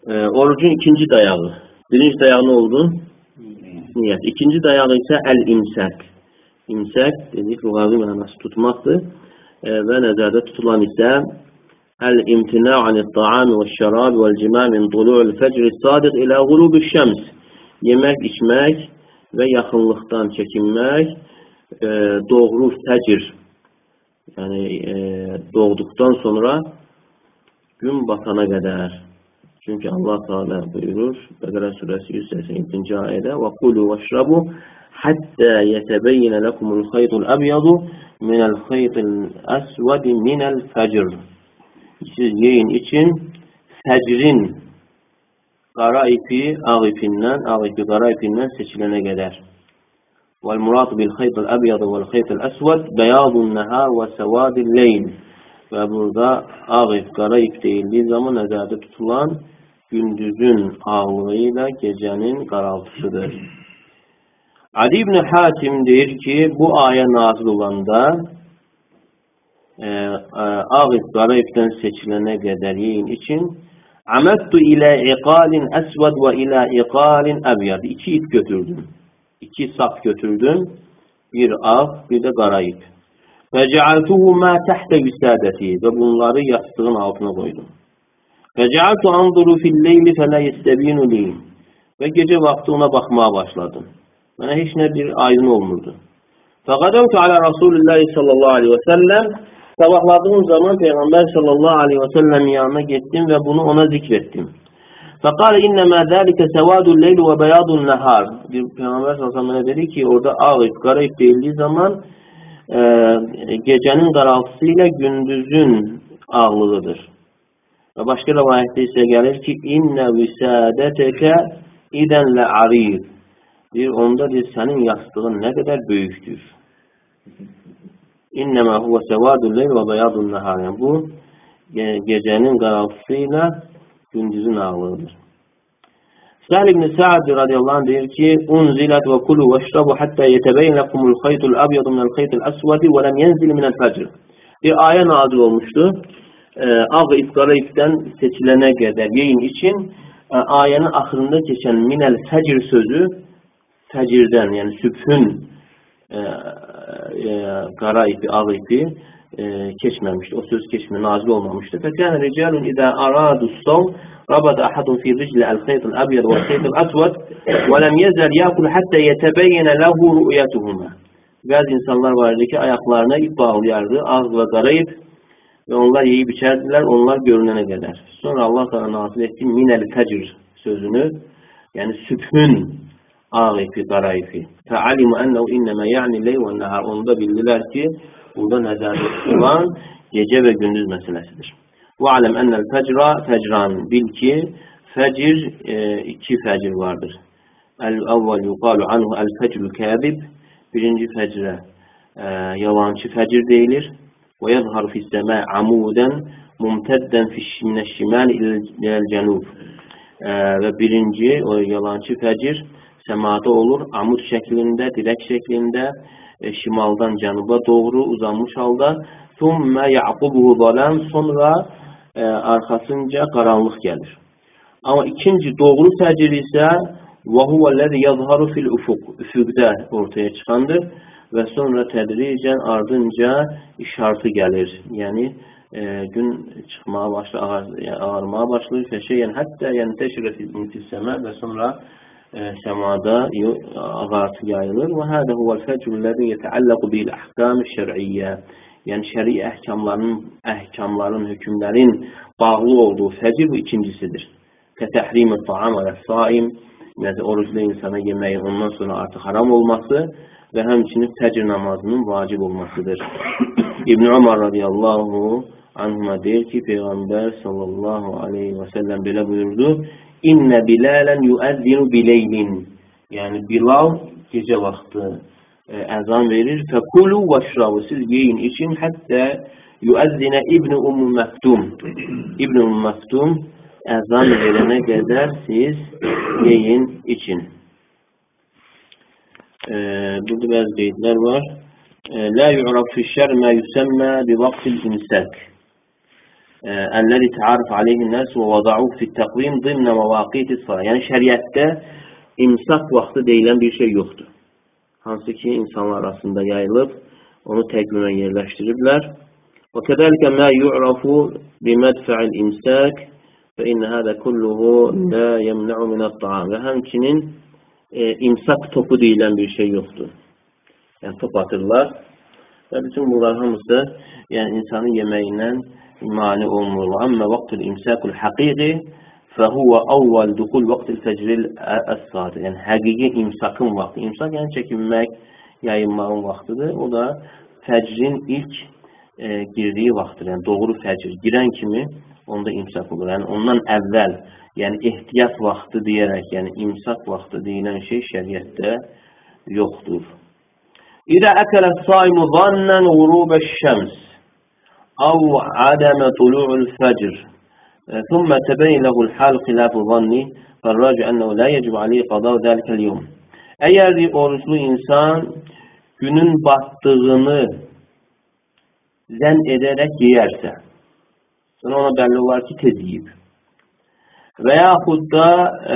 Orucun ikinci dayağı. Birinci dayağı ne oldu? Niyet. İkinci dayağı ise el-imsak. İmsak dedik, lugavi mənası tutmaktır. Ve nəzərdə tutulan ise el-imtina anit-ta'ami ve'ş-şarabi ve'l-cima' min tulu'l fecr-s-sadiq ila ghurubi'ş-şems. Yemək, içmək və yaxınlıqdan çəkinmək, doğru fəcr, yəni doğduqdan sonra gün batana qədər. Çünki Allah Teala buyurur, Bəqərə surəsi 187-ci ayədə: "Və kulu veşrabu hatta yetebeyne lekumul khaytul abyadu minel khaytil aswadi minel fecr." Siz yiyin için fecrin qara ipi ağ ipindən, ağ ipi qara ipindən seçilənə qədər. Vel murad bil khaytil abyadu vel khaytil aswad beyadun nahar ve savadil leyl. Və burada ağ ip, qara ip deyildiyi zaman nəzərdə tutulan gündüzün ağlığı ilə gecənin qaraltısıdır. Ali ibn Hatim deyir ki, bu ayə nazil olanda ağ ip, qara ipdən seçilənə qədər yiyin için "Amadtu ila iqalin aswad ve ila iqalin abyad." İki ip götürdüm. İki sap götürdüm. Bir ağ, bir de qara ip. Ve cealtuhu ma tahta wisadati. Ve bunları yastığın altına koydum. Ve cealtu anzuru fil leyli fe la yestebinu li. Ve gece vakti ona bakmaya başladım. Bana hiç ne bir aydın olmurdu. Faqadavtu ala Resulullah sallallahu aleyhi ve sellem. Sabahladığım zaman Peygamber sallallahu aleyhi ve sellem yanına gittim ve bunu ona zikrettim. Fekale innema zâlike sevâdul leyl ve beyâdun nehâr. Peygamber sallallahu aleyhi ve sellem dedi ki orada ağ ip, kara ip değildiği zaman gecenin qaraltısıyla gündüzün ağlığıdır. Ve başka rivayette ise gelir ki inne visadeteke iden le arid. Onda senin yastığın ne kadar büyüktür. İnnemâ huve sevâdul leyl ve beyâdun nehâr. Yani bu gecenin qaraltısıyla gündüzün ağlığıdır. Sahl ibn Sa'd radıyallahu anh diyor ki unzilat ve kulu veşrabu hatta yetebeyn lekumul khaytul abyadu minel khaytil aswadi ve lem yenzil minel fecr. Bir ayet nazil olmuştu. Ağ ip, qara ipdən seçilənə qədər yiyin için ayənin axırında keçən minel fecr sözü fəcirdən, yəni sübhün qara ipi, ağ ipi keçməmişdi. O söz keçmə, nazil olmamışdı. Fəkən ricalun idə aradus-savm rabada ahadun fi ricli el-khaytul abyad ve el-khaytul aswad ve lem yezel yakul hatta yetebeyyene lehu ru'yetuhuma. Bazı insanlar vardı ki ayaklarına ip bağlayardı, ağ ve qara ip ve onlar yiyip içerdiler, onlar görünene kadar. Sonra Allah Teala nazil etti minel fecr sözünü, yani sübhün ağ ipi, qara ipi. Fe'alimu ennehu inneme ya'ni leyl ve nehar. Onu da bildiler ki burada nəzərdə tutulan gece ve gündüz meselesidir. Ve alem ennel fecra fecran. Bil ki fecir iki fecir vardır. El-evvel yuqalu anhu el-fecrul kâzib. Birinci fecre yalancı fecir deyilir. Ve yezharu fis-semâ amuden mumtedden mineş-şimâl ilel-cenûb. Ve birinci o yalancı fecir semada olur, amud şeklinde, direk şeklinde, şimaldan cənuba doğru uzanmış halda. Thumma ya'qubuhu zalam. Sonra arkasınca qaranlıq gəlir. Ama ikinci doğru fəcr isə və huvəl-ləzi yəzharu fil-ufuq. Üfüqdə ortaya çıxandır və sonra tədricən ardınca işartı gəlir. Yəni gün çıxmaya başlayır, ağarmaya başlayır. Fəşəyən hətta yentəşirə fil-səmə və sonra semada ağartı yayılır. Ve hâdâ huvel-fecrü'l-lezî yeta'allaqu bil-ahkâm-ş-şer'iyye. Yani şer'i ehkamların, hükümlerin bağlı olduğu fecr bu ikincisidir. Ketehrimü ta'am ve-s-sâim. Yani oruçlu insana yemeğin ondan sonra artık haram olması ve hemçinin fecr namazının vacip olmasıdır. İbn Ömer radıyallahu anhuma der ki Peygamber sallallahu aleyhi ve sellem böyle buyurdu. İnne Bilalen yuezzinu bileylin. Yani Bilal gece vakti ezan verir. Fekulu veşrabu. Siz yiyin için hatta yuezzine İbn-i Ummu Mektum. İbn-i Ummu Mektum ezan verene kadar siz yiyin için. Burada bazı beyitler var. La yu'raf fi'ş-şer ma yusemma bi vaktil imsak. الذي تعرف عليه الناس ووضعوه في التقويم ضمن مواقيت الصلاة. Yani şəriətdə imsak vaxtı deyilən bir şey yoxdur. Hansı ki insanlar arasında yayılıb, onu təqvimə yerləşdiriblər. وكذلك ما يعرف بمدفع الإمساك فإن هذا كله لا يمنع من الطعام. Və həmçinin imsak topu deyilən bir şey yoxdur. Yəni top atırlar və bütün bunlar hamısı yəni insanın yeməyindən mani olmur. Amma vaxtul imsakul haqiqi فهو أول دخول وقت الفجر الصادق. Yəni həqiqi imsakın vaxtı. İmsak yəni çəkinmək, yayınmağın vaxtıdır. O da fəcrin ilk girdiyi vaxtdır. Yəni doğru fəcr girən kimi onda imsak olur. Yəni ondan əvvəl, yəni ehtiyat vaxtı deyərək, yəni imsak vaxtı deyilən şey şəriətdə yoxdur. İdə əkələ saimu zannən gurubəş-şəms əv ədəmə tulu'ul fəcr ثم تبين له الحال خلاف ظني فالراجع أنه لا يجب عليه قضاء ذلك اليوم. Eğer bir oruçlu insan günün battığını zənn edərək yeyərsə, sonra ona bəlli olar ki, tez yiyib. Və yaxud da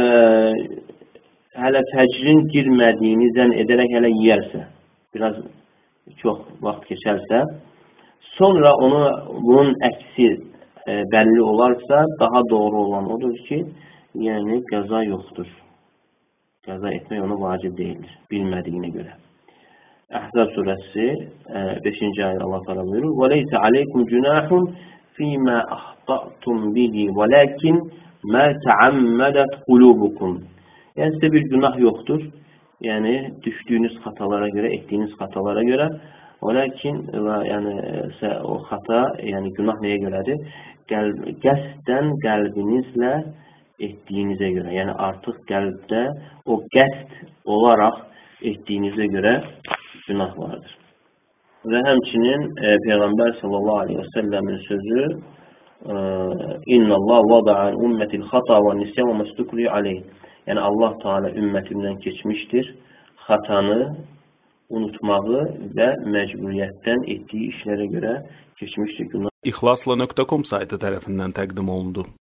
hələ fəcrin girmədiyini zənn edərək hələ yeyərsə, biraz çox vaxt keçərsə, sonra bunun əksi bəlli olarsa, daha doğru olan odur ki, yəni qəza yoxdur. Qəza etmək ona vacib deyildir, bilmədiyinə görə. Əhzab surəsi 5-ci ayədə Allah təala buyurur: "Və leysə aleykum cunahun fīmə axta'tum bihi, velakin mə təammədat qulubukum." Yəni sizə bir günah yoxdur. Yəni düşdüyünüz xatalara görə, etdiyiniz xatalara görə. Velakin yəni o xata, yəni günah nəyə görədir? Qəsdən qəlbinizlə etdiyinizə görə. Yəni artıq qəlbdə o qəsd olaraq etdiyinizə görə günah vardır. Və həmçinin Peyğəmbər sallallahu aleyhi və səlləmin sözü İnnəllah vada'an ümmətil xata və nisyan və məstukri aleyh. Yəni Allah Teala ümmətimdən keçmişdir. Xatanı, unutmağı və məcburiyyətdən etdiyi işlərə görə keçmişdir günah. İxlasla.com saytı tərəfindən təqdim olundu.